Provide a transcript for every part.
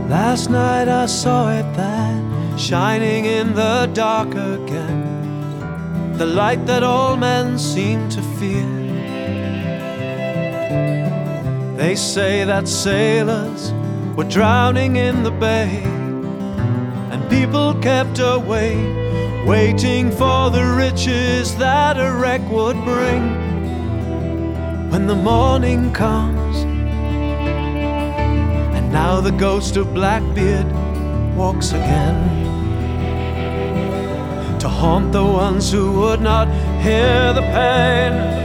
Last night I saw it there, shining in the dark again, the light that all men seem to fear. They say that sailors were drowning in the bay, and people kept away, waiting for the riches that a wreck would bring. When the morning comes, and now the ghost of Blackbeard walks again, to haunt the ones who would not hear the pain.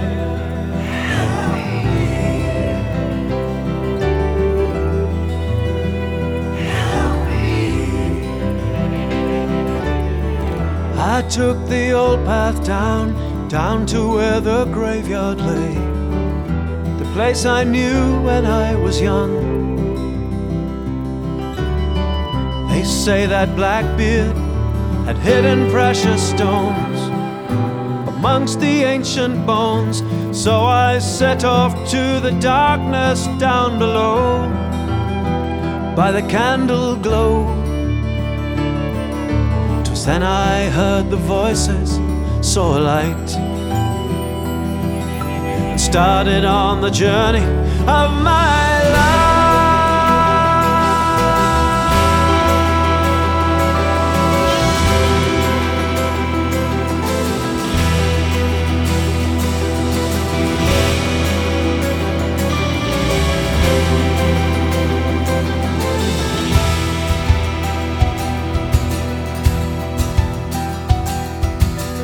I took the old path down to where the graveyard lay, the place I knew when I was young. They say that Blackbeard had hidden precious stones amongst the ancient bones, so I set off to the darkness down below by the candle glow. Then I heard the voices, saw a light, and started on the journey of my life.